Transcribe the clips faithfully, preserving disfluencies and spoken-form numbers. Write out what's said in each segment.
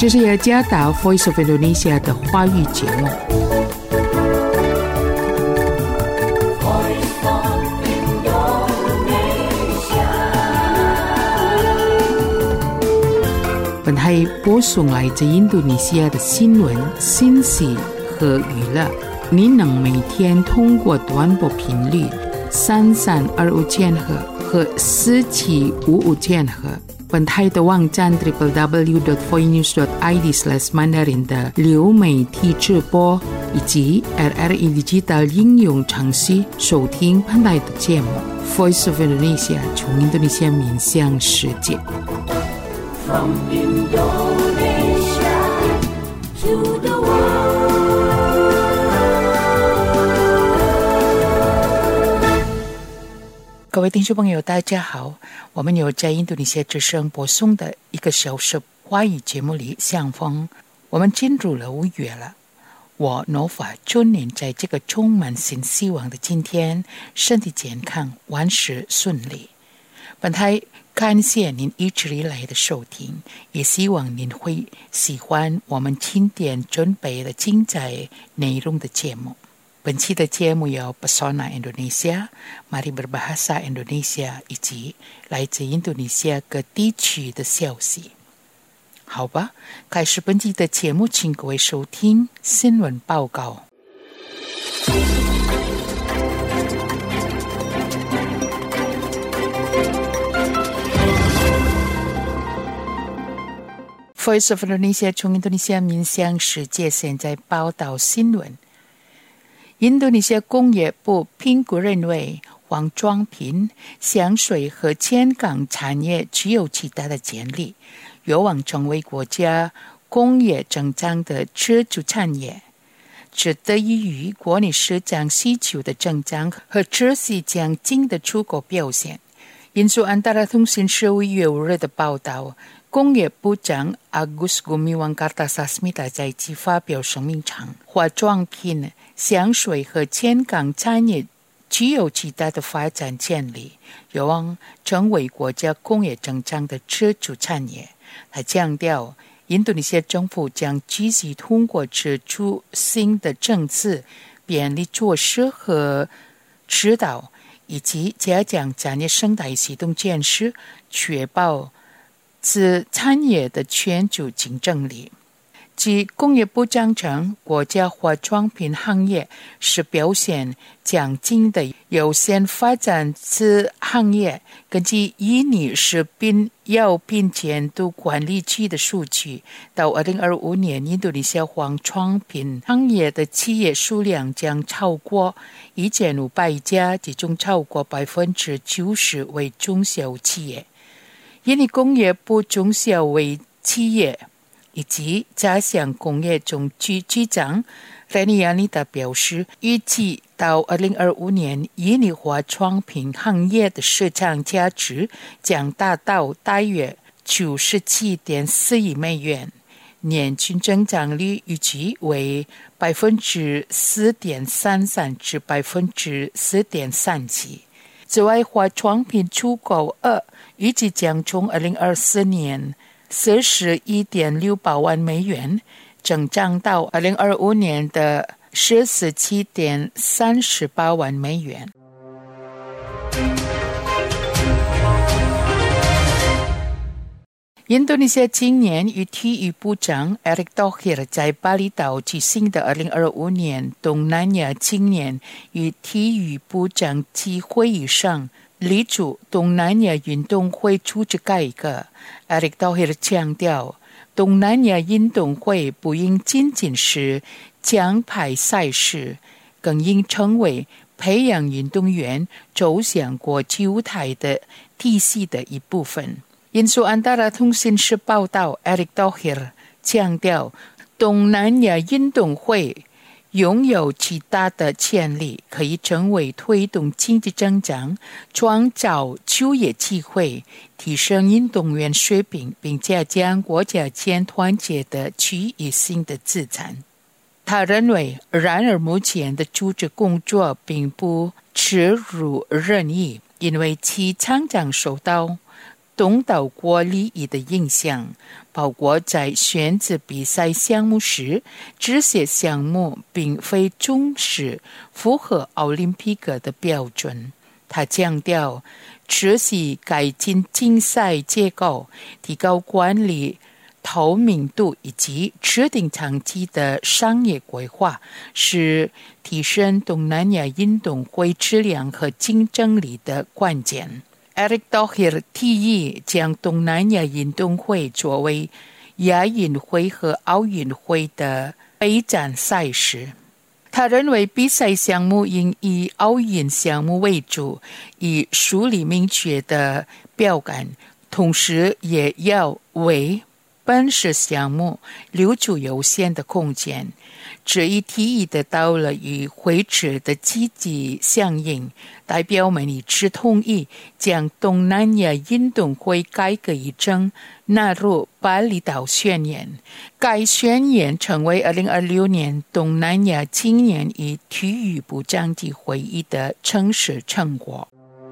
这是雅加达 Voice of Indonesia 的华语节目。本台播送来自印度尼西亚的新闻、信息和娱乐。您能每天通过短波频率三三二五千赫和四七五五千赫。本台的网站 double-u double-u double-u dot voinews dot i d slash mandarin 的流媒体直播，以及 R R E Digital 应用程序收听本台的节目。Voice of Indonesia 从印度尼西亚面向世界。From Indonesia to the world. 各位听众朋友大家好，我们有在印度尼西亚之声播送的一个小时华语节目里相逢。我们进入了五月了，我 Nova 祝您在这个充满新希望的今天身体健康，万事顺利。本台感谢您一直以来的收听，也希望您会喜欢我们今天准备的精彩内容的节目。本期的节目有 Pesona Indonesia、Mari Berbahasa Indonesia 以及来自印度尼西亚各地区的消息。好吧，开始本期的节目，请各位收听新闻报告。Voice of Indonesia 从印度尼西亚面向世界，现在报道新闻。印度尼西亚工业部评估认为，化妆品、香水和健康产业具有极大的潜力，有望成为国家工业增长的支柱产业。这得益于国内市场需求的增长和持续强劲的出口表现。印度安达拉通讯社五月五日的报道，工业部长 Agus Gumiwang Kartasasmita 在其发表声明称，化妆品、香水和健康产业具有极大的发展潜力，有望成为国家工业增长的支柱产业。他强调，印度尼西亚政府将继续通过支出新的政策、便利措施和指导，以及加强产业生态系统建设，确保此产业的全球竞争力。据工业部长称，国家化妆品行业是表现强劲的优先发展此行业。根据印尼食品药品监督管理局的数据，到二零二五年，印度尼西亚化妆品行业的企业数量将超过一千五百家，其中超过百分之九十为中小企业。印尼工业部中小微企业以及加强工业总局局长 Reni Yanita 表示，预计到二零二五年，印尼化妆品行业的市场价值将达到大约九十七点四亿美元，年均增长率预计为百分之四点三三至百分之四点三七。此外，化妆品出口额预计将从二零二四年四十一点六八万美元增长到二零二五年的四十七点三十八万美元。印度尼西亚今年与体育部长 Erick Thohir 在巴厘岛举行的二零二五年东南亚青年与体育部长级会议上，力主东南亚运动会组织改革。Erick Thohir 强调，东南亚运动会不应仅仅是奖牌赛事，更应成为培养运动员走向国际舞台的体系的一部分。印度安达拉通讯社报道， Erick Thohir 强调，东南亚运动会拥有极大的潜力，可以成为推动经济增长、创造就业机会、提升运动员水平，并加强国家间团结的区域性的资产。他认为，然而目前的组织工作并不耻辱人意，因为其常常受到东岛国礼仪的印象，包括在选择比赛项目时，这些项目并非忠实符合奥林匹克的标准。他强调，这是改进竞赛结构、提高管理透明度以及制定长期的商业规划，是提升东南亚运动会质量和竞争力的关键。Eric Thohir 提议将东南亚运动会作为亚运会和奥运会的备战赛事。他认为比赛项目应以奥运项目为主，以树立明确的标杆，同时也要为本市项目留出有限的空间。这一提议得到了与会者的积极响应，代表们一致同意将东南亚运动会改革议程纳入巴厘岛宣言。该宣言成为二零二六年东南亚青年与体育部长级会议的正式成果。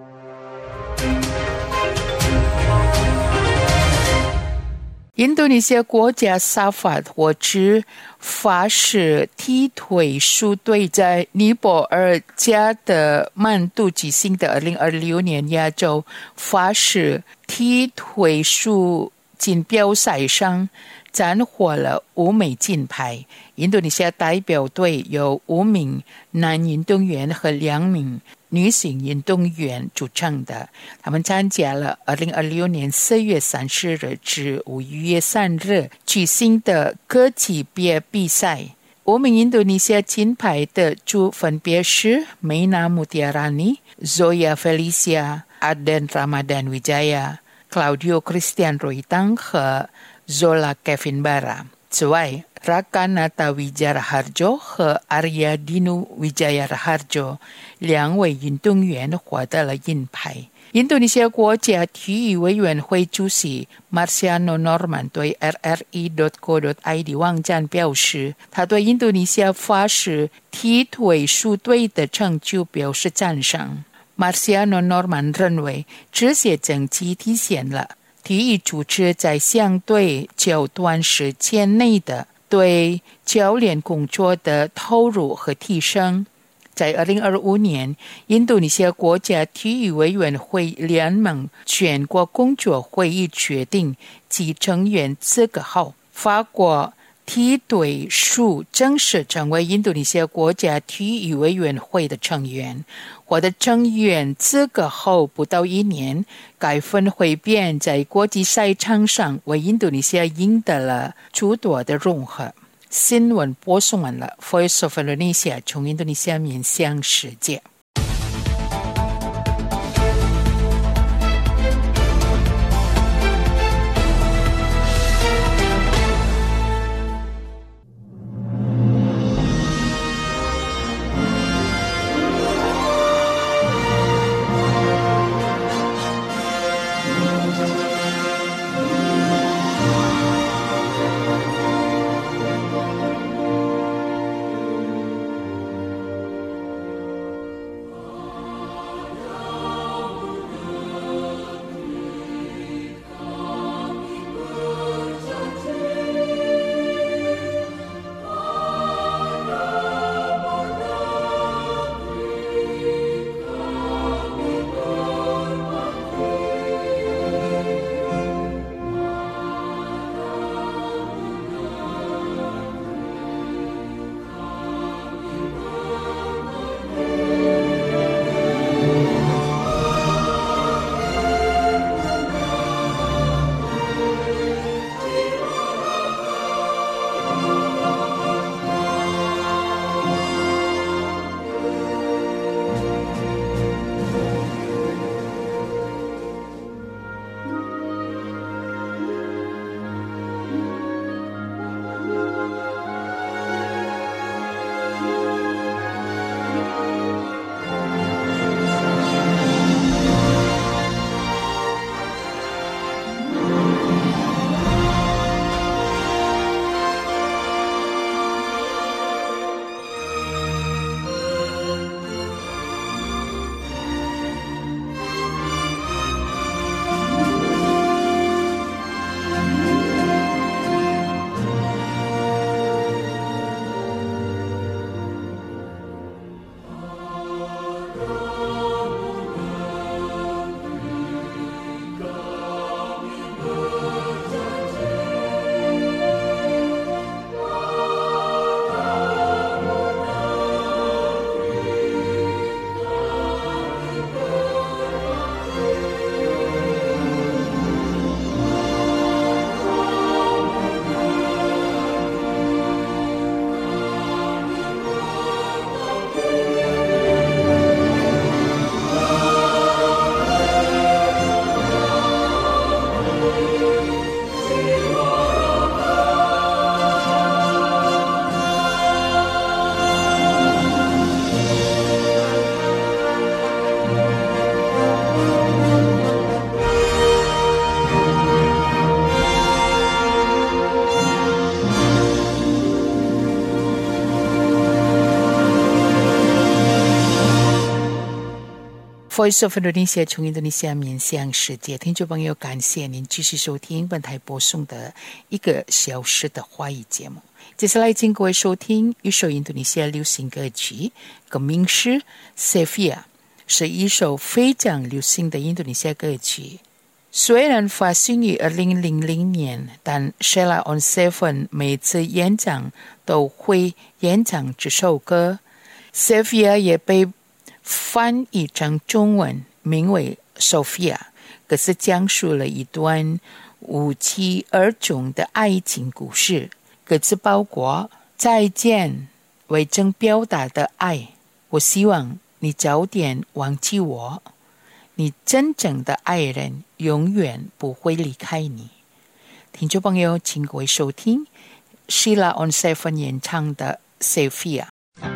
印度尼西亚国家沙发或之法式踢腿术队在尼泊尔加德满都举行的二零二六年亚洲法式踢腿术锦标赛上斩获了五枚金牌。印度尼西亚代表队由五名男运动员和两名女性运动员组成的，他们参加了二零二六年四月三十日至五月三日举行的各级别比赛。五名印度尼西亚金牌得主分别是梅娜穆蒂亚拉尼、Zoya Felicia、Aden Ramadan Wijaya、Claudio Christian Roitang 和 Zola Kevin Bara。此外，Rakanata Wijaya-Raharjo 和 Arya Dinu Wijaya-Raharjo 两位运动员获得了银牌。印度尼西亚国家体育委员会主席 Marciano Norman 对 R R E dot co dot I D 网站表示，他对印度尼西亚法式踢腿术队的成就表示赞赏。Marciano Norman 认为，这些成绩体现了体育组织在相对较短时间内的对教练工作的投入和提升。在二零二五年，印度尼西亚国家体育委员会联盟全国工作会议决定其成员资格后，法国踢腿术正式成为印度尼西亚国家体育委员会的成员。获得成员资格后不到一年，该分会便在国际赛场上为印度尼西亚赢得了诸多的荣获。新闻播送完了 Voice of Indonesia 从印度尼西亚面向世界。 Voice of Indonesia 从印度尼西亚面向世界，听众朋友，感谢您继续收听本台播送的一个小时的华语节目。接下来请各位收听一首印度尼西亚流行歌曲，歌名是 Sevilla， 是一首非常流行的印度尼西亚歌曲。虽然发行于二零零零年，但 Sheila on Seven 每次演讲都会演唱这首歌。Sevilla 也被翻译成中文，名为 Sofia， 可是讲述了一段无疾而终的爱情故事。歌词包括再见为正表达的爱，我希望你早点忘记我，你真正的爱人永远不会离开你。听众朋友，请各位收听 Sheila on Seven 演唱的 Sevilla。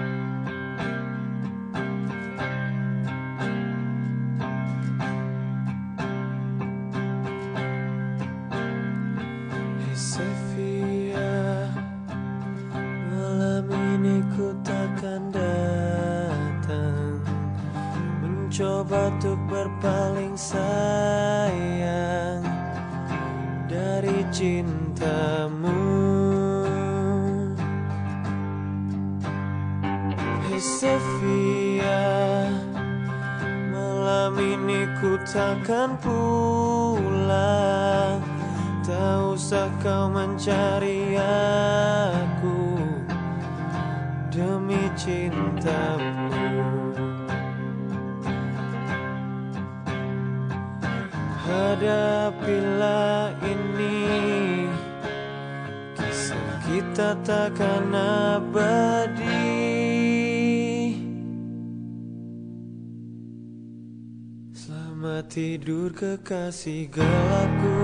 Sevilla, malam ini ku takkan datang, mencoba untuk berpaling sayang dari cintamu. Hey Sevilla, malam ini ku takkan pulang, tak usah kau mencari aku demi cintamu. Hadapilah ini, kisah kita takkan abadi. Selamat tidur kekasih gelapku,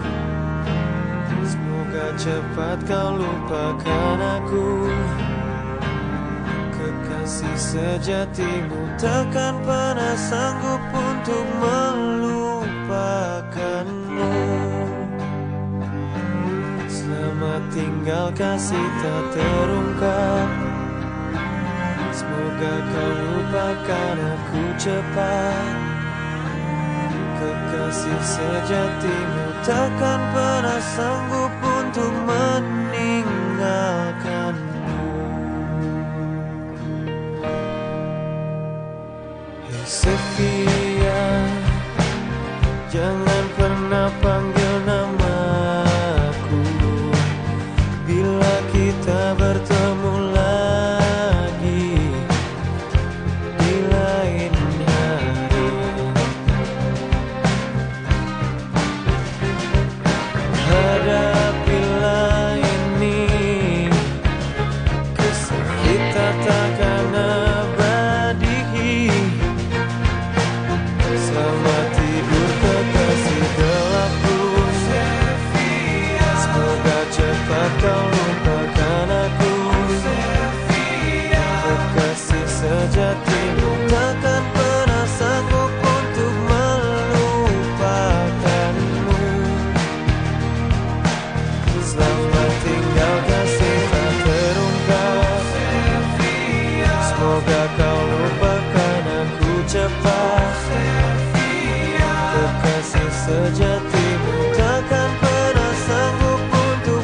semoga cepat kau lupakan aku. Kekasih sejatimu takkan pernah sanggup untuk melupakanmu. Selamat tinggal kasih tak terungkap, semoga kau lupakan aku cepat. Kekasih sejatimu takkan pernah sanggup untuk meninggalkanmu. Hey Sevilla, jangan pernah panggil namaku bila kita bertemu lagi di lain hari. Hadapilah ini, kisah kita takkan abadi. Selamat tidur kekasih gelapku, semoga cepat kau lupakan aku. Kekasih sejatimu takkan pernah sanggup untuk melupakanmu. Selamat tinggal kasih tak terungkap, semoga kau lupakan aku cepat. Kekasih sejatimu takkan pernah sanggup untuk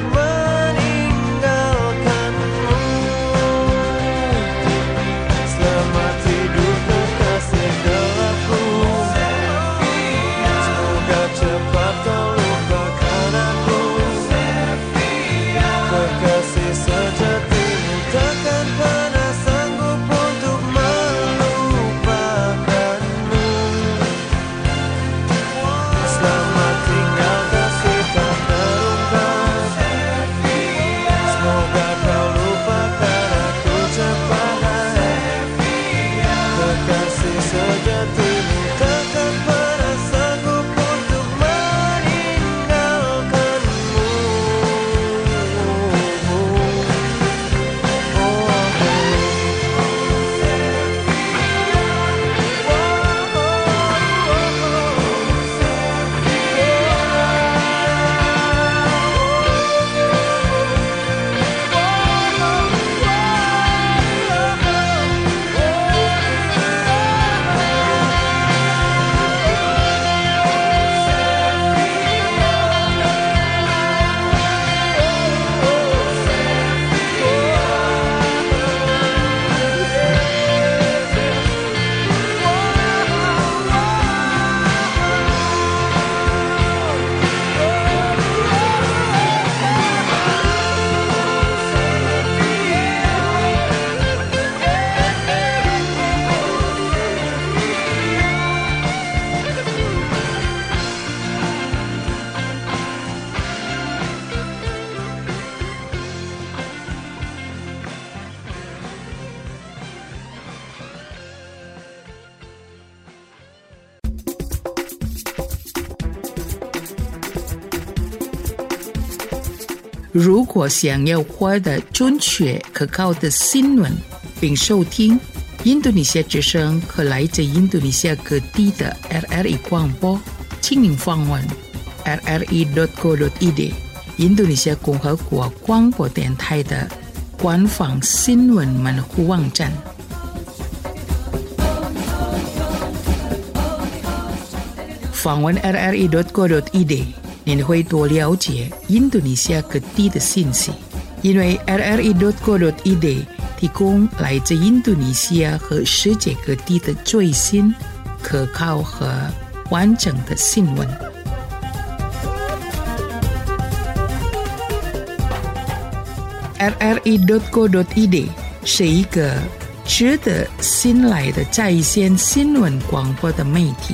meninggalkanmu. Selamat tidur 如果想要获得准确可靠的新闻并收听印度尼西亚之声和来自印度尼西亚各地的 R R I 广播，请您访问 r r i dot co dot i d 印度尼西亚共和国广播电台的官方新闻门户网站。访问 r r i dot co dot i d 您会多了解印度尼西亚各地的信息，因为 r r i dot co dot i d 提供来自印度尼西亚和世界各地的最新、可靠和完整的新闻。r r i dot co dot i d 是一个值得信赖的在线新闻广播的媒体。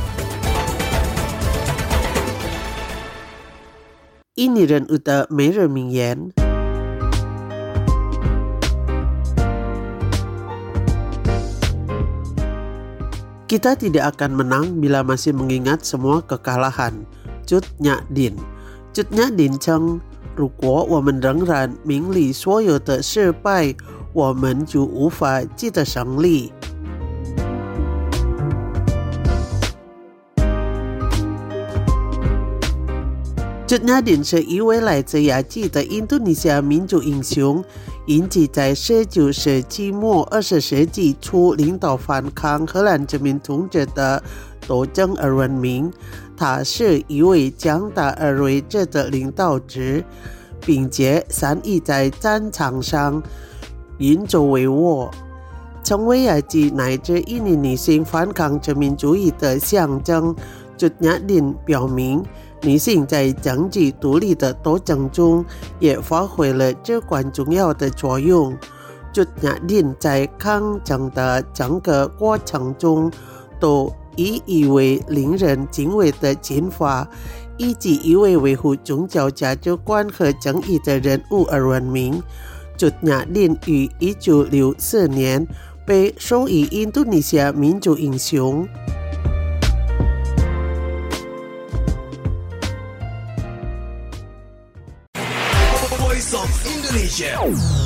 印尼人物的每日名言。Kita tidak akan menang bila masih mengingat semua kekalahan. Cut Nyak Din. Cut Nyak Din称，如果我们仍然明理所有的失败，我们就无法记得胜利。Cut Nyak Din是一位来自雅基的印度尼西亚民族英雄，引起在十九世纪末二十世纪初领导反抗荷兰殖民统治的斗争而闻名。他是一位强大而睿智的领导者，并且善于在战场上运筹帷幄，成为雅基乃至印尼女性反抗殖民主义的象征。Cut Nyak Din表明，女性在经济独立的斗争中也发挥了至关重要的作用。Cut Nyak Din在抗争的整个过程中都以一位令人敬畏的军阀以及一位维护宗教价值观和正义的人物而闻名。Cut Nyak Din于一九六四年被授予印度尼西亚民族英雄。 Voice of Indonesia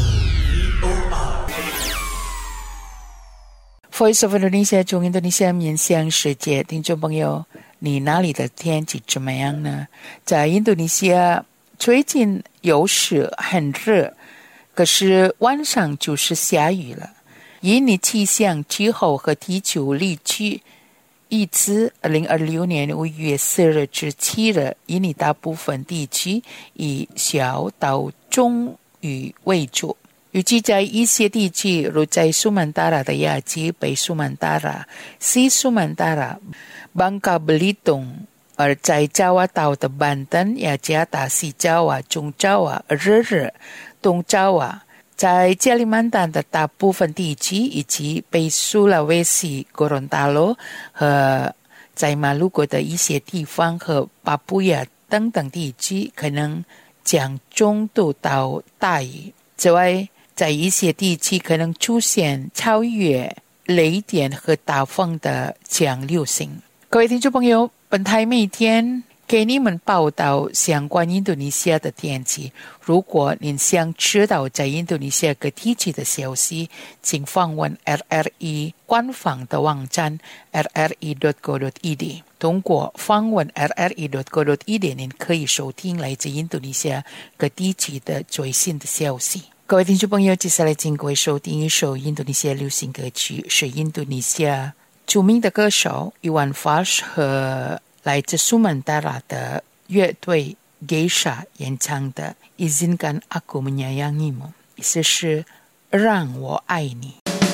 Voice of Indonesia 从印度尼西亚面向世界，听众朋友，你那里的天气怎么样呢？在印度尼西亚最近有时很热，可是晚上就是下雨了。印尼气象气候和地球历区预测二零二六年五月四日至七日，印尼大部分地区以小到中雨为主。预计在一些地区，如在苏曼达拉的雅基、北苏曼达拉、西苏曼达拉、Bangka Belitung，而在爪哇岛的班登、雅加达、西爪哇、中爪哇、日日、东爪哇，在加里曼丹的大部分地区，以及北苏拉威西、哥伦达罗和在马鲁国的一些地方和巴布亚等等地区，可能将中度到大雨。此外，在一些地区可能出现超越雷电和大风的强流星。各位听众朋友，本台每天给你们报道相关印度尼西亚的天气。如果您想知道在印度尼西亚各地区的消息，请访问 R R I 官方的网站 r r i dot co dot i d。通过访问 r r i dot co dot i d， 您可以收听来自印度尼西亚各地区的最新的消息。各位听众朋友，接下来请各位收听一首印度尼西亚流行歌曲，是印度尼西亚著名的歌手Iwan Fals和来自苏曼达拉的乐队 Geisha 演唱的 Izinkan Aku Menyayangimu， 意思是让我爱你。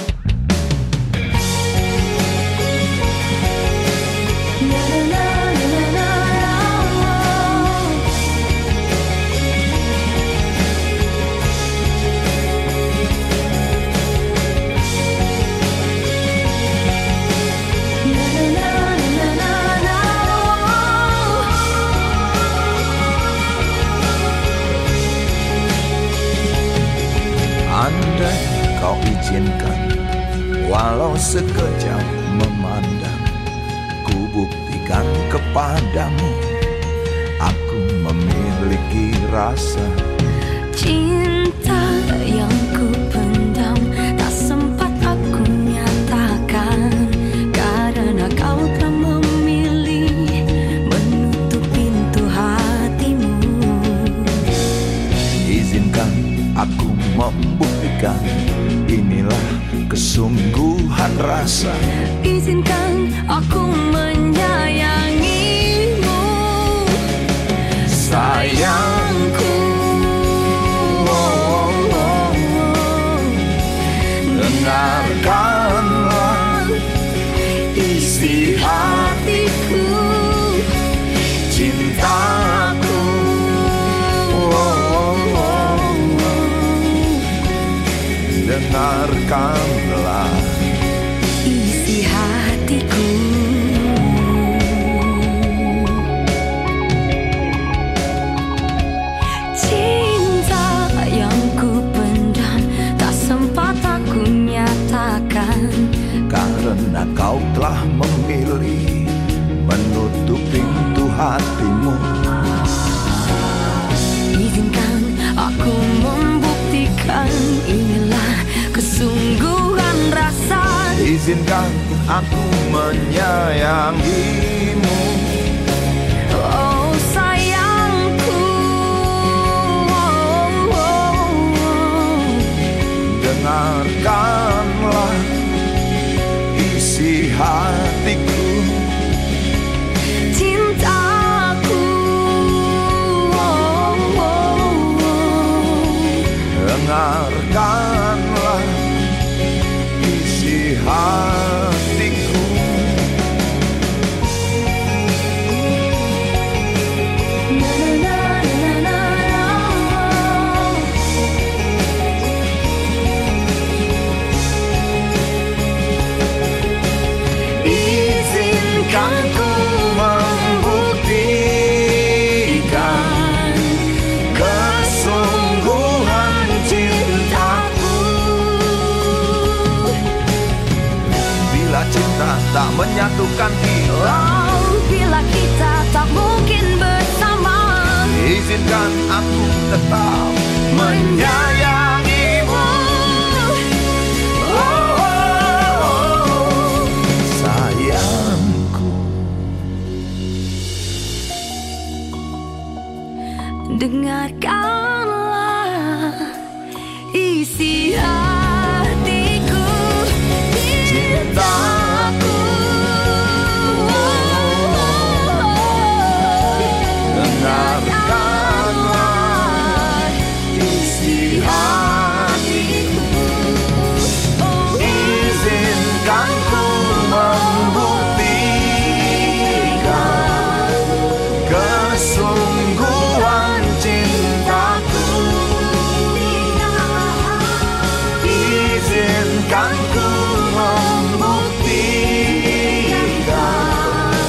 Andai kau izinkan, walau sekejap memandang, ku buktikan kepadamu, aku memiliki rasa Cinta yang ku pendam tak sempat aku nyatakan, karena kau telah memilih menutup pintu hatimu. Izinkan aku membuktikan, inilah kesungguhan rasa. Izinkan aku menyayangimu, Sayangku, oh, oh, oh. Dengarkanlah isi hatiku, cintaku, oh, oh, oh. Dengarkanlah isi hatiku. Cinta yang ku pendam tak sempat aku nyatakan, karena kau telah memilih menutup pintu hatimu. Izinkan aku membuktikan, inilah kesungguhan rasa. Izinkan aku menyayangimu, Oh sayangku, oh, oh, oh. dengarkanlah isi hatiku, Cintaku, oh, oh, oh. dengarkanlah isi hatiku. Na, na, na, na, na. Izinkan ku membuktikan kesungguhan cintaku. Bila cinta tak menyatukan kita, Oh, bila kita tak mungkin bersama, izinkan aku tetap menyayangimu. Oh, oh, oh, sayangku. dengarkanlah isi hatiku, Cintaku, dengarkanlah isi hatiku. Izinkan ku membuktikan kesungguhan cintaku. Izinkan ku membuktikan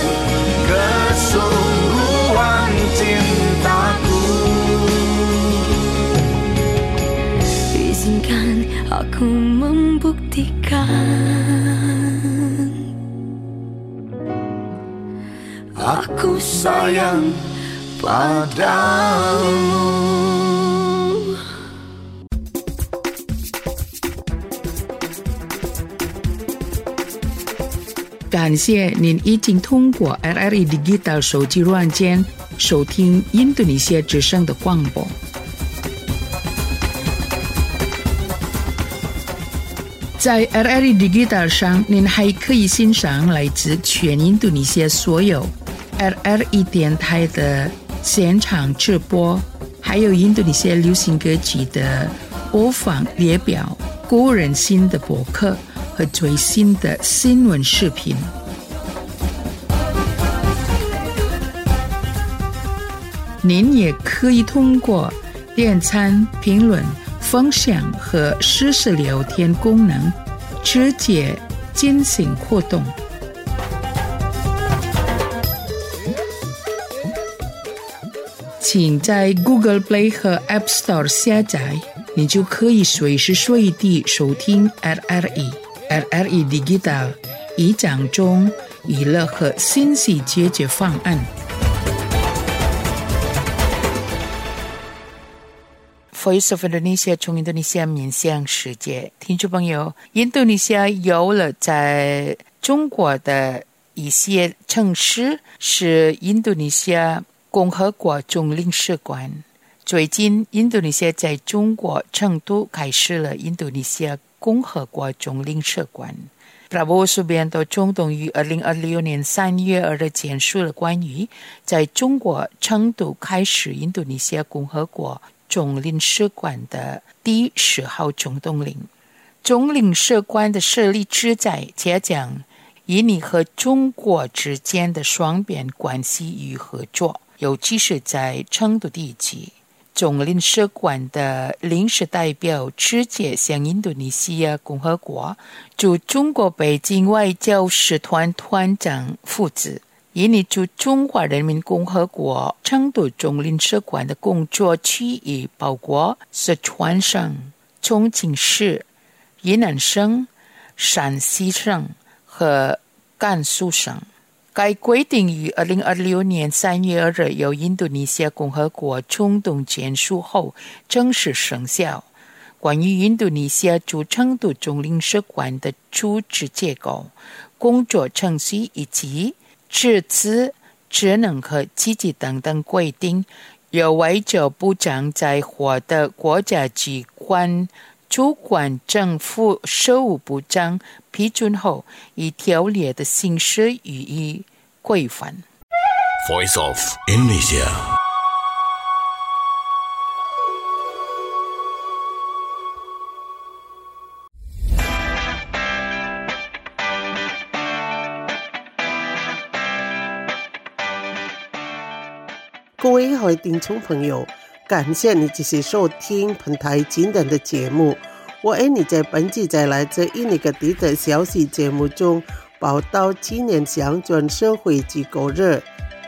kesungguhan cintaku. Izinkan aku membuktikan, aku sayang padamu. 感谢您已经通过 L R I Digital 手机软件收听印度尼西亚之声的广播。在 L R I Digital 上，您还可以欣赏来自全印度尼西亚所有 L R I 电台的现场直播，还有印度尼西亚流行歌曲的播放列表、个人新的博客和最新的新闻视频。您也可以通过点赞、评论、分享和实时聊天功能直接进行互动。请在 Google Play 和 App Store 下载，你就可以随时随地收听 L R I、L R I Digital 一讲中娱乐和信息解决方案。 Voice of Indonesia 从印度尼西亚面向世界，听众朋友，印度尼西亚有了在中国的一些城市是印度尼西亚共和国总领事馆。最近，印度尼西亚在中国成都开始了印度尼西亚共和国总领事馆。Prabowo Subianto 总统于二零二六年三月二日签署了关于在中国成都开始印度尼西亚共和国总领事馆的第十号总动令。总领事馆的设立旨在加强印尼和中国之间的双边关系与合作，尤其是在成都地区。总领事馆的临时代表直接向印度尼西亚共和国驻中国北京外交使团团长负责。印尼驻中华人民共和国成都总领事馆的工作区域包括四川省、重庆市、云南省、陕西省和甘肃省。该规定于二零二六年三月二日由印度尼西亚共和国总统签署后正式生效。关于印度尼西亚驻成都总领事馆的组织结构、工作程序以及职责、职能和积极等等规定，由外交部长在获得国家机关主管政府事务部长批准后，以条例的形式予以规范。 Voice of Indonesia。 各位好听众朋友，感谢你继续收听本台今天的节目。我爱你在本集在来自印尼各地的消息节目中报道今年乡村社会机构日。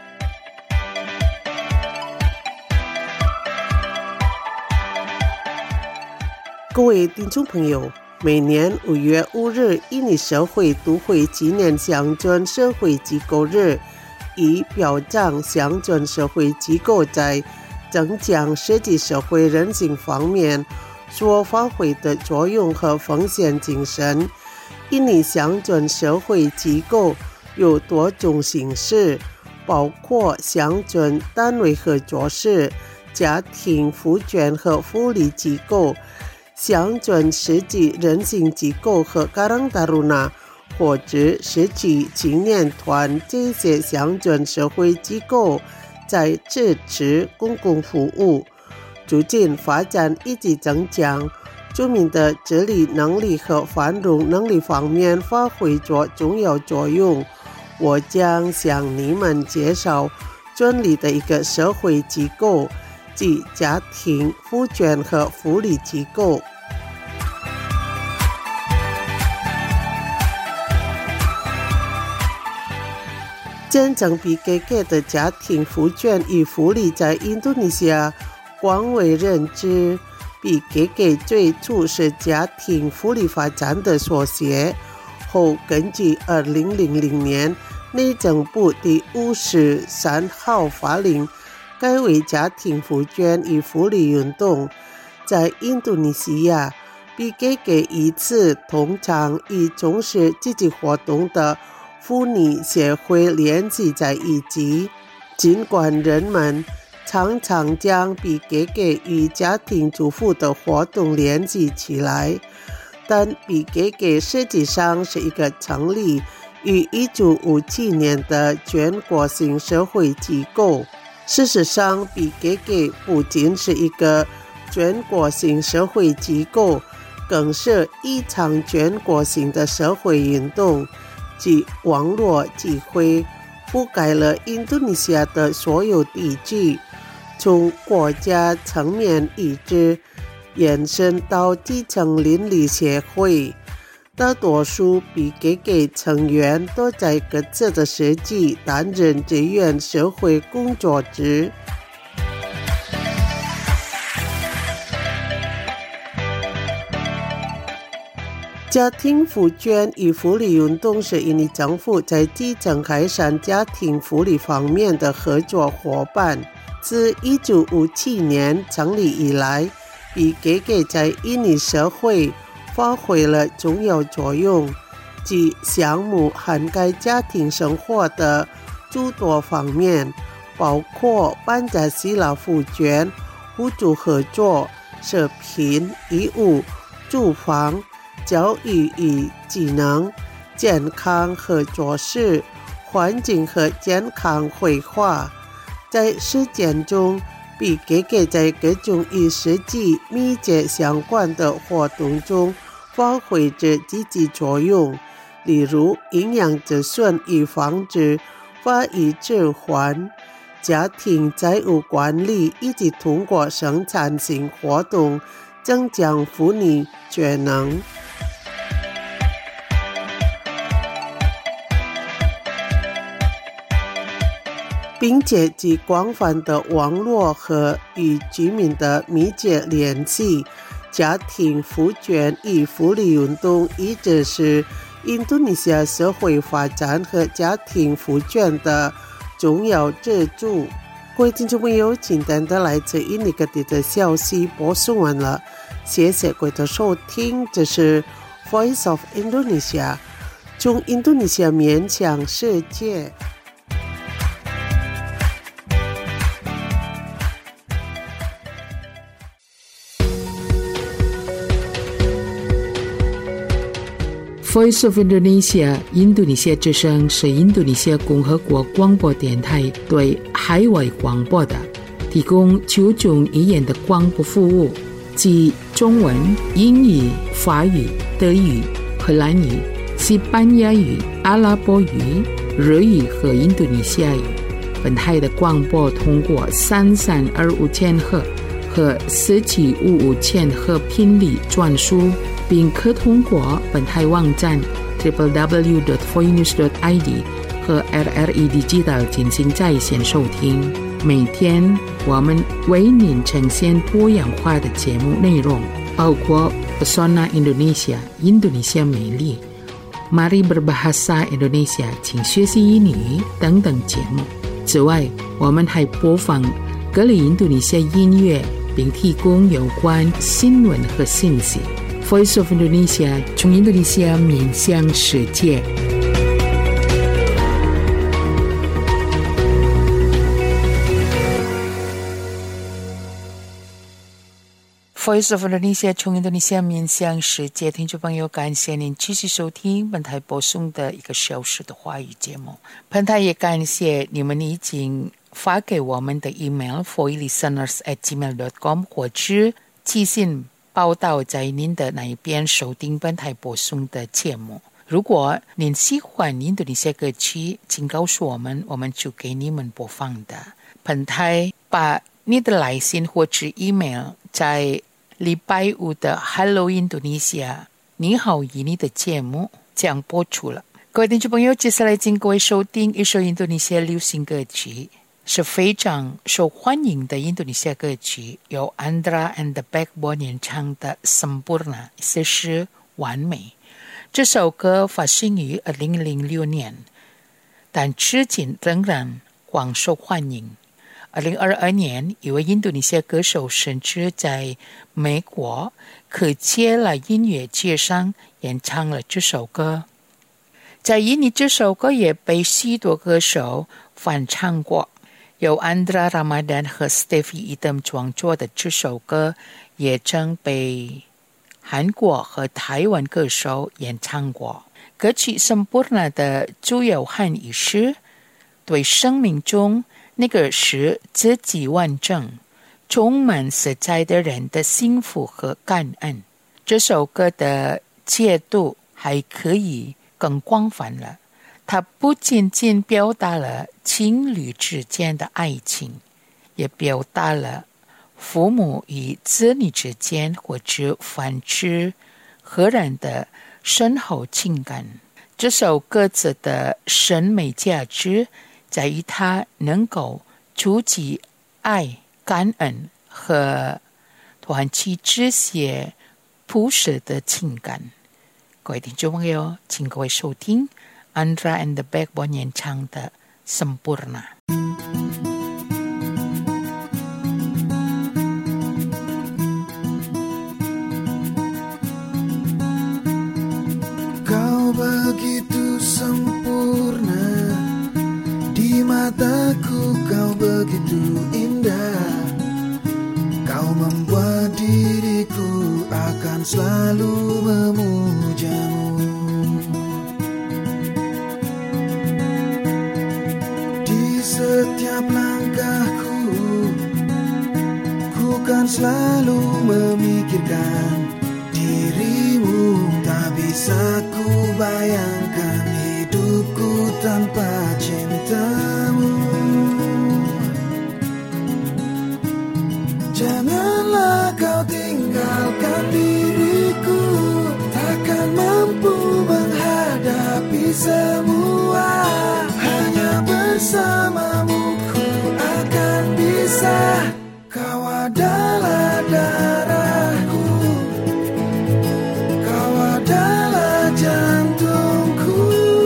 各位听众朋友，每年五月五日印尼社会都会纪念乡村社会机构日，以表彰乡村社会机构在增强实际社会人性方面所发挥的作用和奉献精神。印尼乡村社会机构有多种形式，包括乡村单位合作社、家庭福祉和福利机构、乡村实际人性机构和 Karang Taruna 或者实际青年团。这些乡村社会机构在支持公共服务、促进发展以及增强居民的治理能力和繁荣能力方面发挥着重要作用。我将向你们介绍尊理的一个社会机构，即家庭福祉和福利机构。简称 B K K 的家庭福祉与福利在印度尼西亚广为人知。B K K 最初是家庭福利发展的缩写，后根据二零零零年内政部第五十三号法令改为家庭福祉与福利运动。在印度尼西亚， B K K 以此通常与从事积极活动的妇女协会联系在一起。尽管人们常常将 B K K 与家庭主妇的活动联系起来，但 B K K 实际上是一个成立于一九五七年的全国性社会机构。事实上， B K K 不仅是一个全国性社会机构，更是一场全国性的社会运动，即网络机会覆盖了印度尼西亚的所有地区，从国家层面一直延伸到基层邻里协会。大多数 B K K 成员都在各自的实际担任志愿社会工作职。家庭福祉与福利运动是印尼政府在基层改善家庭福利方面的合作伙伴。自一九五七年成立以来， 比给给在印尼社会发挥了重要作用，即项目涵盖家庭生活的诸多方面，包括班加西拉福卷、互助合作、社贫、义务、住房、教育与技能、健康和做事、环境和健康绘画。在实践中，比给给在各种与实际密切相关的活动中发挥着积极作用，例如营养止损与防止发育置换、家庭债务管理，以及通过生产性活动增强妇女权能。并且及广泛的网络和与居民的密切联系，家庭福权与福利运动一直是印度尼西亚社会发展和家庭福权的重要支柱。各位听众朋友，今天的来自印尼各地的消息播送完了，谢谢各位的收听，这是 Voice of Indonesia， 从印度尼西亚面向世界。 Voice of Indonesia 印度尼西亚之声是印度尼西亚共和国广播电台对海外广播的提供九种语言的广播服务，即中文、英语、法语、德语、荷兰语、西班牙语、阿拉伯语、日语和印度尼西亚语。本台的广播通过三三二五千赫和四七五五千赫频率转输，并可通过本台网站 double-u double-u double-u dot voinews dot i d 和 R R E Digital 进行在线收听。每天我们为您呈现多样化的节目内容，包括 Pesona Indonesia 印度尼西亚美丽、Mari Berbahasa Indonesia 请学习英语等等节目。此外，我们还播放各类印度尼西亚音乐，并提供有关新闻和信息。Voice of Indonesia 从印度尼西亚面向世界。Voice of Indonesia 从印度尼西亚面向世界，听众朋友，感谢您继续收听本台播送的一个小时的华语节目。本台也感谢你们已经发给我们的 email voilisteners at gmail dot com 或者寄信报道在您的那一边收听本台播送的节目。如果您喜欢印度尼西亚歌曲，请告诉我们，我们就给你们播放的。本台把你的来信或者 email 在礼拜五的 Hello 印度尼西亚你好印尼的节目将播出了。各位听众朋友，接下来请各位收听一首印度尼西亚流行歌曲，是非常受欢迎的印度尼西亚歌曲，由 Andra and the Backbone 演唱的 Sempurna， 意思是完美。这首歌发行于二零零六年，但至今仍然广受欢迎。二零二二年，一位印度尼西亚歌手甚至在美国可接了音乐节上演唱了这首歌。在印尼，这首歌也被许多歌手翻唱过。由 Andra Ramadan 和 Stevie Idam 创作的这首歌也曾被韩国和台湾歌手演唱过。歌曲 Sempurna 的主要含义是对生命中那个使自己完整、充满实在的人的幸福和感恩。这首歌的解读还可以更广泛了，它不仅仅表达了情侣之间的爱情，也表达了父母与子女之间或者繁殖荷然的深厚情感。这首歌词的审美价值在于它能够触及爱、感恩和团结这些朴实的情感。各位听众朋友，请各位收听 Andra and the Backbone 演唱的 Sempurna。 sempurna, di mataku kau begitu indah. Kau membuat diriku akan selalu memujamu. Di setiap langkahku, ku kan selalu memikirkan dirimu. Tak bisa ku bayangkan hidupku tanpa cintamu. Janganlah kau tinggalkan diriku, takkan mampu menghadapi semua. Hanya bersamamu ku akan bisa. Kau adalah darahku, kau adalah jantungku,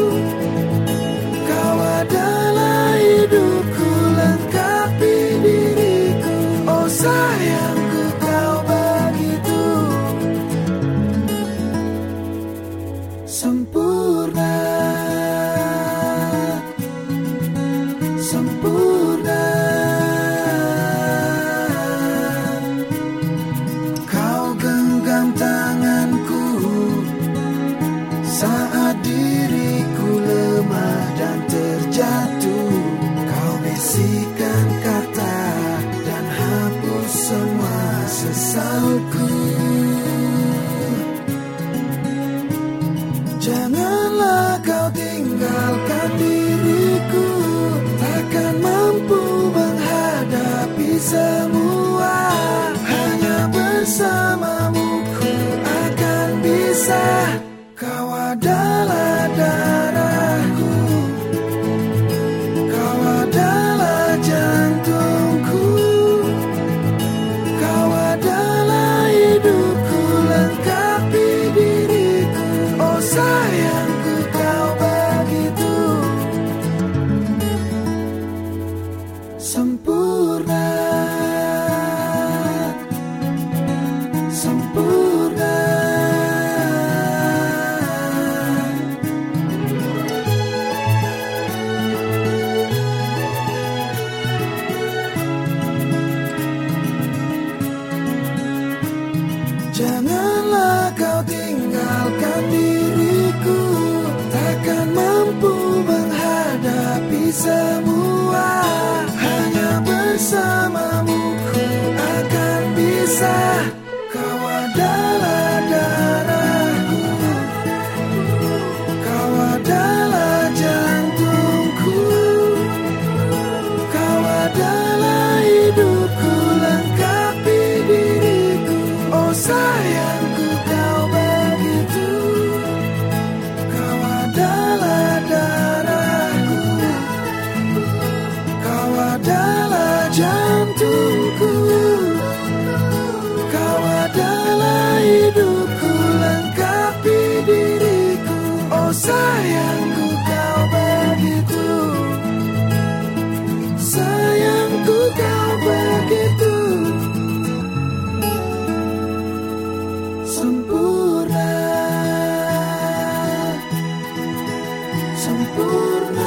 kau adalah hidupku, lengkapi diriku. Oh sayangku, kau begitu sempurna, sempurna. Kau genggam tanganku saat diriku lemah dan terjatuh. Kau bisikkan kata dan hapus semua sesalku. Janganlah kau tinggalkan diriku, takkan mampu menghadapi semua. Hanya bersamamu ku akan bisa. Kau adalah darahku, kau adalah jantungku, kau adalah hidupku, lengkapi diriku. Oh sayangku, kau begitu sempurna, sempurna. Janganlah kau tinggalkan diriku, takkan mampu menghadapi semua. Hanya bersamamu ku akan bisa. Kau adalah darahku, kau adalah jantungku, kau adalah hidupku, lengkapi diriku. Oh sayangku, kau begitu. Kau adalah darahku, kau adalah jantungku, kau adalah hidupku, lengkapi diriku. Oh sayangku, kau begitu. Sayangku, kau begitu sempurna, sempurna.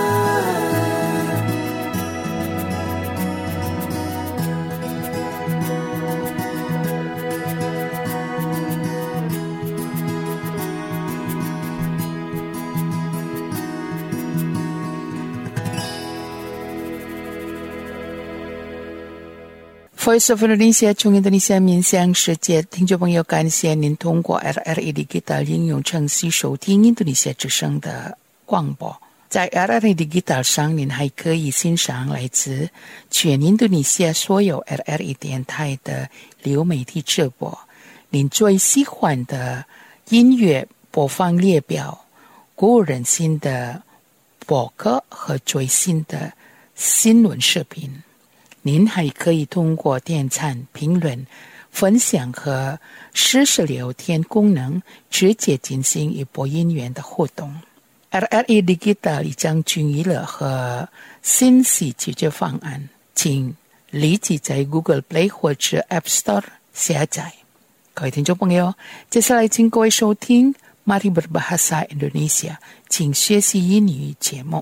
Voice of Indonesia 从印度尼西亚面向世界，听众朋友，感谢您通过 L R E Digital 应用程序收听印度尼西亚之声的广播。在 L R E Digital 上，您还可以欣赏来自全印度尼西亚所有 L R E 电台的流媒体直播。您最喜欢的音乐播放列表、鼓舞人心的播客和最新的新闻视频。您还可以通过点赞、评论、分享和实时聊天功能直接进行一波音源的互动。L R E Digital 已将均娱乐和信息解决方案，请立即在 Google Play 或者 App Store 下载。各位听众朋友，接下来请各位收听 Mari berbahasa Indonesia， 请学习英语节目。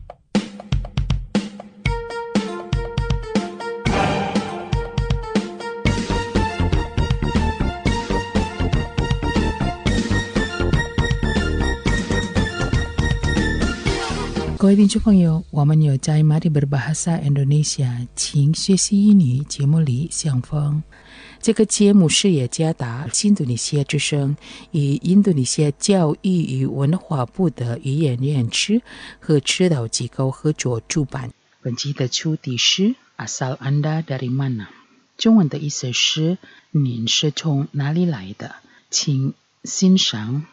各位听众朋友，我们有在 Mari Berbahasa Indonesia 请学习英语节目里相逢。这个节目是雅加达印度尼西亚之声与印度尼西亚教育与文化部的语言认知和指导机构合作主办。本期的主题是 Asal Anda dari mana， 中文的意思是您是从哪里来的，请欣赏。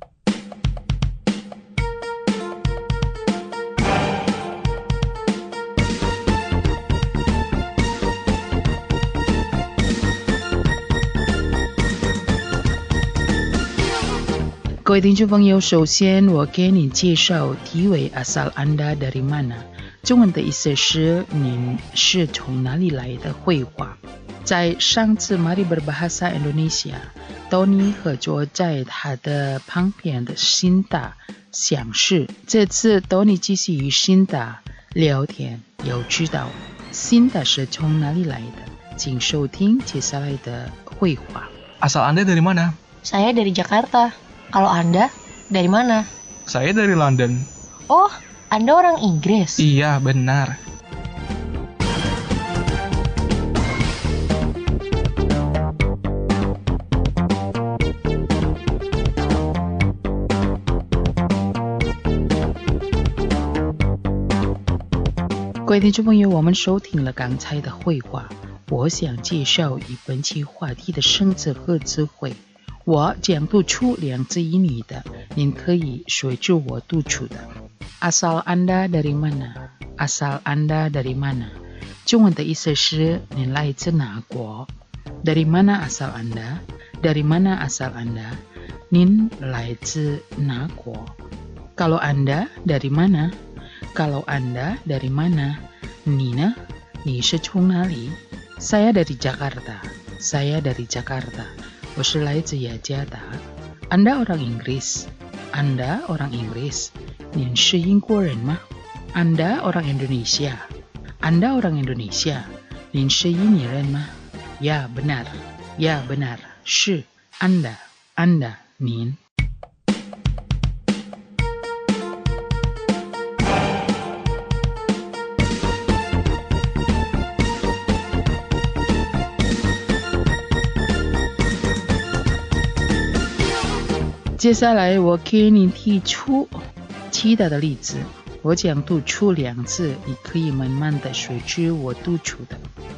各位听众朋友，首先我给你介绍题为 Asal Anda dari mana， 中文的意思是您是从哪里来的绘画。在上次 Mari Berbahasa Indonesia， Tony 合作在他的旁边的辛达相识，这次 Tony 继续与辛达聊天，要知道辛达是从哪里来的，请收听接下来的绘画。 Asal Anda dari mana? Saya dari Jakarta.Kalau Anda, dari mana? Saya dari London. Oh, Anda orang Inggris? Iya, benar. 各位听众朋友，我们收听了刚才的绘画，我想介绍一本期话题的生字和词汇。我将读出两字英语的，您可以随着我读出的。Asal Anda dari mana？ Asal Anda dari mana？ 中文的意思是您来自哪国？ Dari mana asal Anda？ Dari mana asal Anda？ 您来自哪国？ Kalau Anda dari mana？ Kalau Anda dari mana？ 你呢？你是从哪里？ Saya dari Jakarta。 Saya dari Jakarta。我是来自雅加达。 Anda orang Inggris。 Anda orang Inggris。 您是英国人吗？ Anda orang Indonesia。 Anda orang Indonesia。 您是印尼人吗？ Ya benar。 Ya benar。 是 Anda。 Anda 您。接下来我给你提出其他的例子，我将读出两字，你可以慢慢的随着我读出的。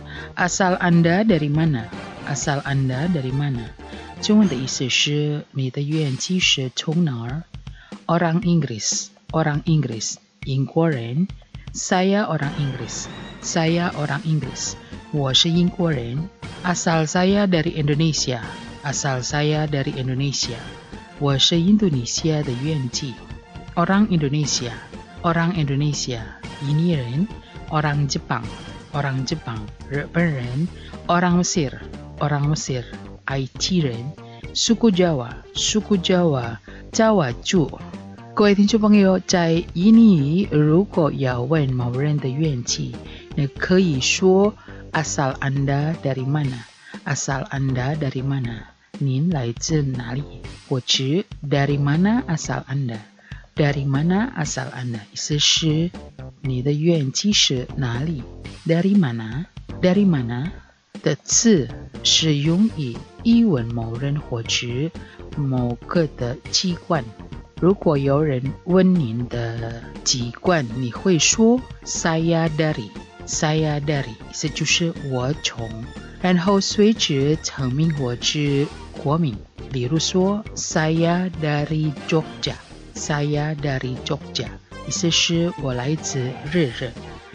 Asal Anda dari mana？ Asal Anda dari mana？ 中文的意思是你的原籍是从哪儿？ Orang Inggris。 Orang Inggris 英国人。 Saya orang Inggris。 Saya orang Inggris 我是英国人。 Asal saya dari Indonesia。 Asal saya dari Indonesia我是印度尼西亚的原籍。 Orang Indonesia。 Orang Indonesia 印尼人。 Orang Jepang。 Orang Jepang 日本人。 Orang Mesir。 Orang Mesir 埃及人。 Suku Jawa。 Suku Jawa 加瓦族。各位听众朋友，在印尼语如果要问某人的原籍，你可以说 Asal Anda dari mana？ Asal Anda dari mana？您来自哪里？或者 Dari mana asal Anda？ Dari mana asal Anda？ 意思是你的原籍是哪里？ Dari mana？ Dari mana 的词是用于疑问某人或者某个的籍贯。如果有人问您的籍贯，你会说 Saya dari。 Saya dari 意思就是我从，然后随着城名或者国名，比如说 Saya dari Jogja。 Saya dari Jogja 意思是我来自日日。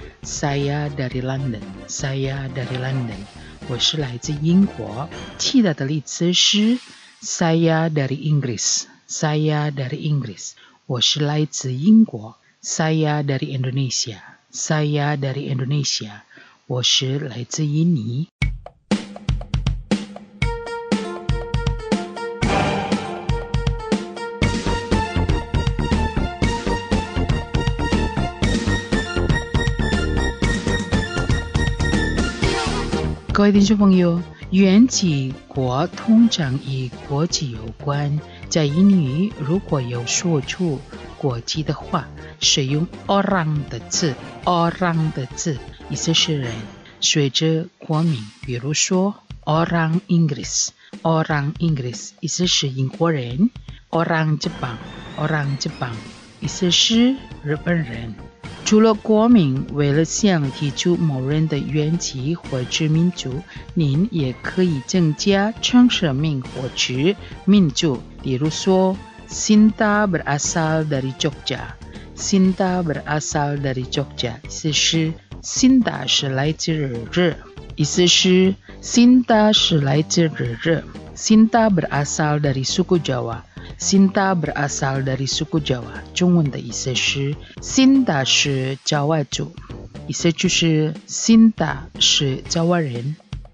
Saya dari London。 Saya dari London 我是来自英国。其他的例子是 Saya dari Inggris。 Saya dari Inggris 我是来自英国。 Saya dari Indonesia。 Saya dari Indonesia 我是来自印尼。 各位听众朋友，原籍国通常与国籍有关，在英语如果有说出国籍的话，使用 orang 的字 orang 的字意思是人。随着国名，比如说 orang Inggris orang Inggris 意思是英国人， orang Jepang orang Jepang 意思是日本人。除了国名，为了想提出某人的原籍或殖民族，您也可以增加城市名或殖民族。比如说 Sinta berasal dari Jogja Sinta berasal dari Jogja 意思是 Sinta 是来自日日，意思是 Sinta 是来自日日。 Sinta berasal dari suku Jawa Sinta berasal dari suku Jawa 中文的意思是 Sinta 是jawa外族，意思就是 Sinta 是jawa外人。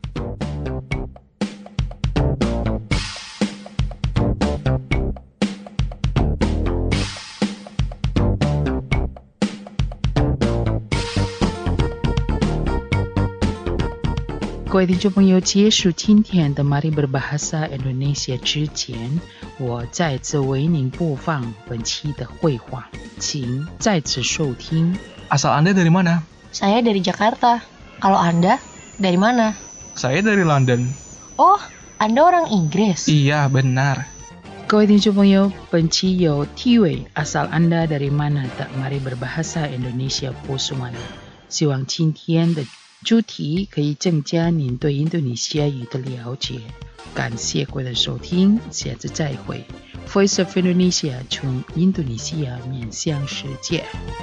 各位听众朋友，结束今天的 Mari Berbahasa Indonesia 之前，我再次为您播放本期的绘画，请再次收听。 Asal Anda dari mana? Saya dari Jakarta. Kalau Anda dari mana? Saya dari London. Oh, Anda orang Inggris? Iya, benar. 各位听众朋友，本期有题为 Asal Anda dari mana 的 Mari Berbahasa Indonesia 播送完了，希望今天的主题可以增加您对印度尼西亚语的了解。感谢各位的收听，下次再会。Voice of Indonesia 从印度尼西亚面向世界。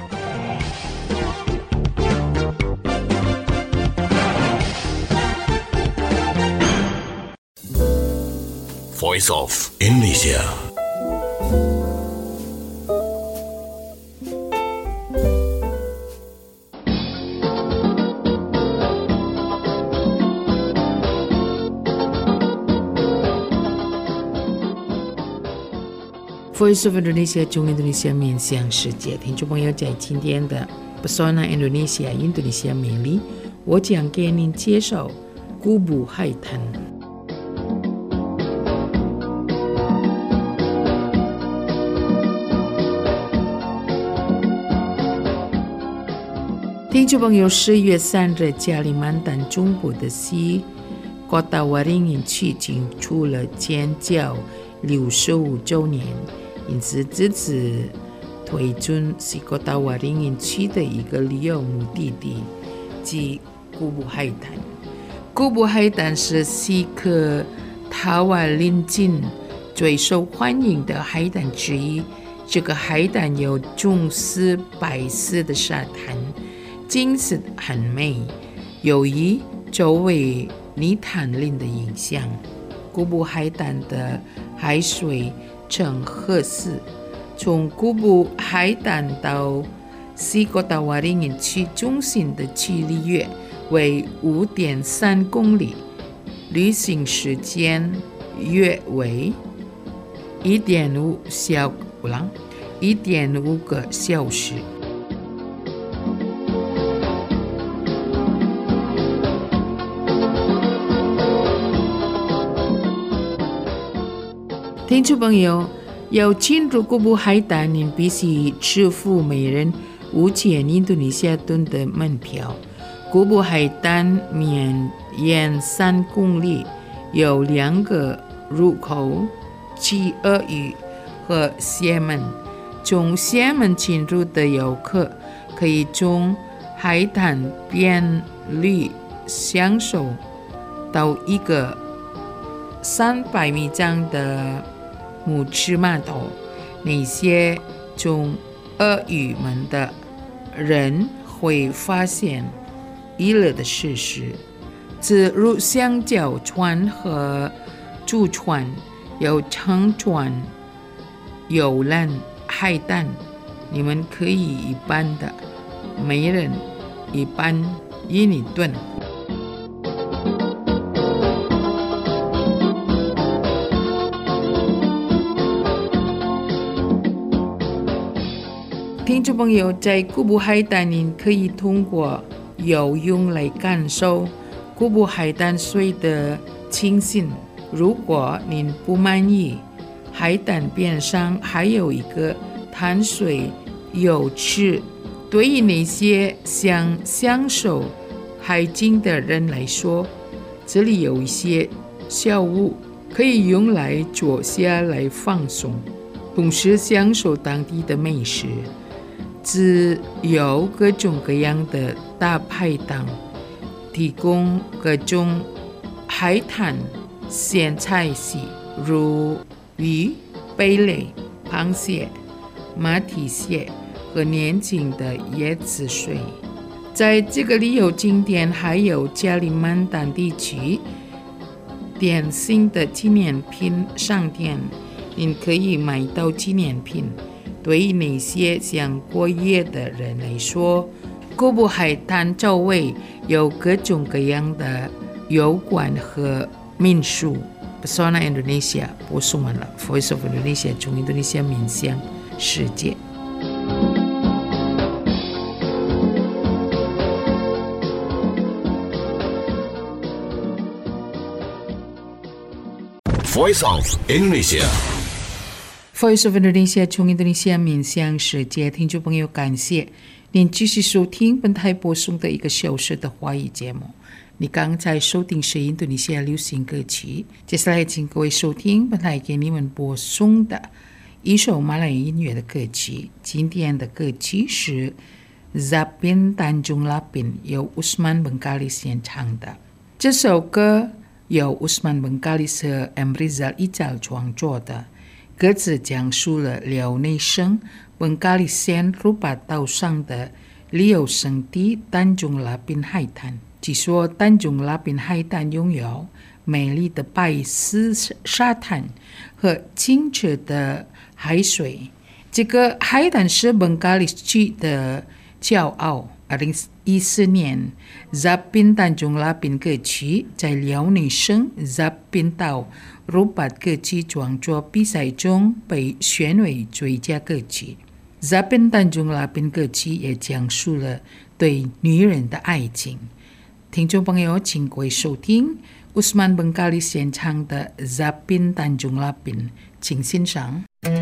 Voice of Indonesia. Voice of Indonesia 从印度尼西亚面向世界，听众朋友，在今天的 Pesona Indonesia 印度尼西亚美丽，我将给您介绍古布海滩。听众朋友，十月三日，加里曼丹中部的西 Kota Waringin 区庆祝了建教六十五周年，因此支持推进西 Kota Waringin 区的一个旅游目的地，即古布海滩。古布海滩是西克塔瓦邻近最受欢迎的海滩之一。这个海滩有棕色、白色的沙滩，景色很美，由于周围泥潭林的影响，古布海滩的海水呈褐色。从古布海滩到西 Kota Waringin 区中心的距离约为 五点三公里，旅行时间约为 一点五小一点五个小时。听众朋友，要进入古布海滩，您必须支付每人五千印度尼西亚盾的门票。古布海滩绵延三公里，有两个入口，即鳄鱼和厦门。从厦门进入的游客可以从海滩边旅享受到一个三百米长的木质码头。那些从鳄鱼们的人会发现娱乐的事实，此如香蕉船和竹船，有乘船游览海滩，你们可以一般的，每人一般一里吨。听众朋友，在古布海滩，您可以通过游泳来感受瀑布海淡水的清新。如果您不满意，海淡边上还有一个淡水泳池，对于那些想享受海景的人来说，这里有一些小屋可以用来坐下来放松，同时享受当地的美食。只有各种各样的大排档提供各种海滩鲜菜系，如鱼、贝类、螃蟹、马蹄蟹和年轻的椰子水。在这个旅游景点还有加里曼丹地区典型的纪念品商店，您可以买到纪念品。对于那些想过夜的人来说，瀑布海滩周围有各种各样的油馆和民宿。Pesona Indonesia 播送完了 Voice of Indonesia 从印度尼西亚面向世界。 Voice of Indonesia Voice of Indonesia 从印度尼西亚面向世界，听众朋友，感谢您继续收听本台播送的一个小时的华语节目。你刚才收听是印度尼西亚流行歌曲，接下来请各位收听本台给你们播送的一首马来音乐的歌曲。今天的歌曲是 Zapin Tanjung Lapin 由 Usman Bengkalis 演唱的。这首歌由 Usman Bengkalis 和 Amrizal Ical 创作的，歌词讲述了辽内省本咖喱县鲁巴岛上的旅游胜地丹中拉宾海滩。据说丹中拉宾海滩拥有美丽的白丝沙滩和清澈的海水，这个海滩是本咖喱区的骄傲。二零一四年 Zapin Tanjung Lapin 歌曲在辽宁省 Zapin 岛鲁巴歌曲创作比赛中被选为最佳歌曲。 Zapin Tanjung Lapin 歌曲也讲述了对女人的爱情。听众朋友，请各位收听 Usman Bengkalis 演唱的 Zapin Tanjung Lapin， 请欣赏。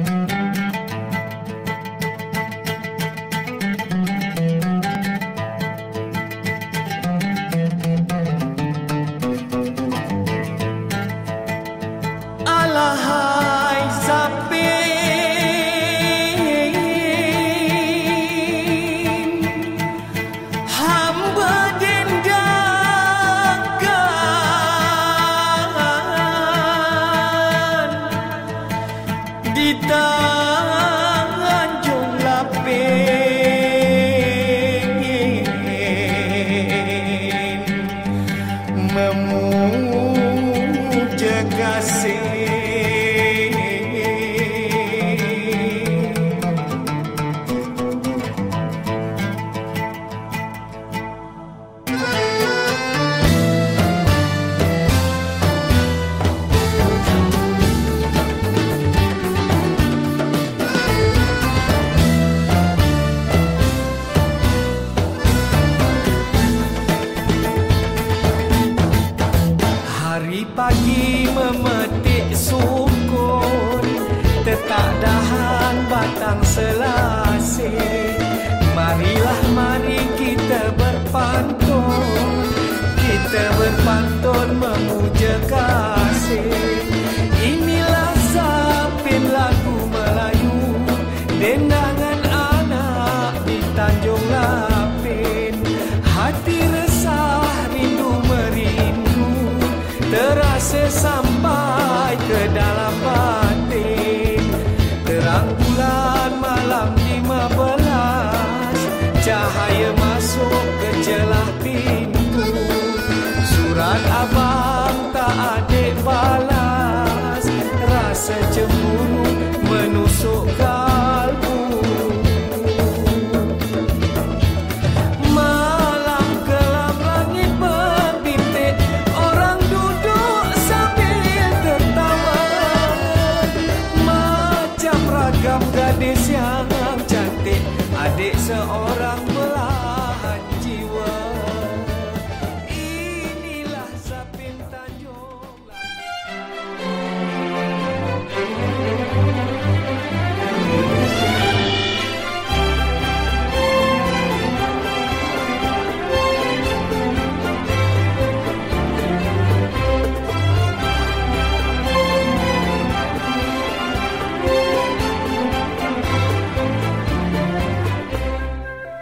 Pagi memetik sukun, tetap dahan batang selasih. Marilah mari kita berpantun, kita berpantun memuja kasih. Inilah Zapin lagu Melayu, dendangan anak di Tanjung Lapin. Hati resah rindu merindu, terasa sampai ke dalam batin. Terang bulan malam lima belas, cahaya masuk ke celah pintu. Surat abang tak adik balas, rasa cemburu menusuk kalbu. Malam kelam langit berbintik, orang duduk sambil tertawa. Macam ragam gadis yang cantik, adik seorang belahan jiwa. Inilah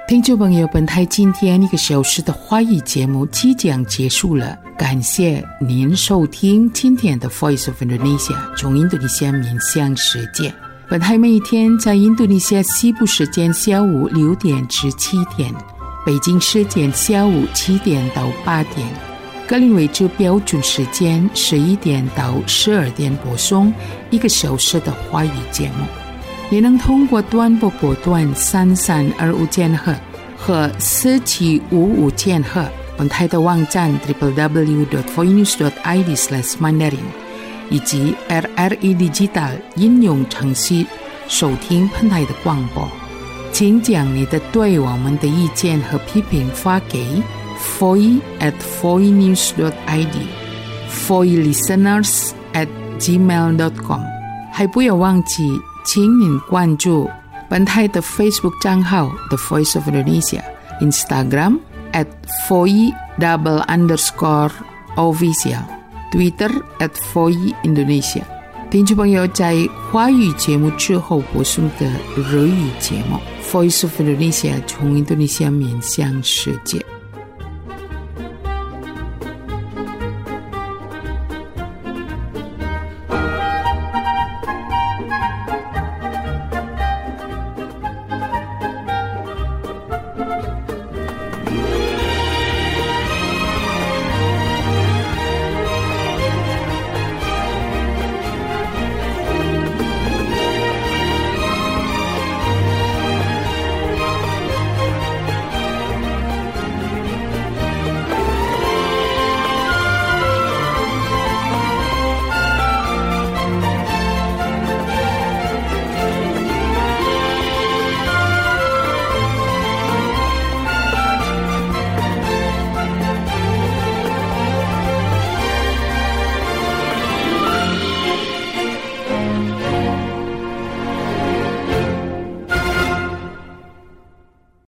听众朋友，本台今天一个小时的华语节目即将结束了，感谢您收听今天的 Voice of Indonesia 从印度尼西亚面向世界。本台每一天在印度尼西亚西部时间下午六点至七点，北京时间下午七点到八点，格林威治标准时间十一点到十二点播送一个小时的华语节目。也能通过短波波段三三二五千赫和四七五五千赫，本台的网站 double-u double-u double-u dot voinews dot i d slash mandarin 以及 R R E Digital 应用程序收听本台的广播。请将你的对我们的意见和批评发给 voice at voinews dot i d voice listeners at gmail dot com。 还不要忘记请您关注本台的 Facebook 账号 The Voice of Indonesia， Instagram at voice double underscore official， Twitter at voice Indonesia。 听众朋友，在华语节目之后播送的日语节目 Voice of Indonesia 从印度尼西亚面向世界。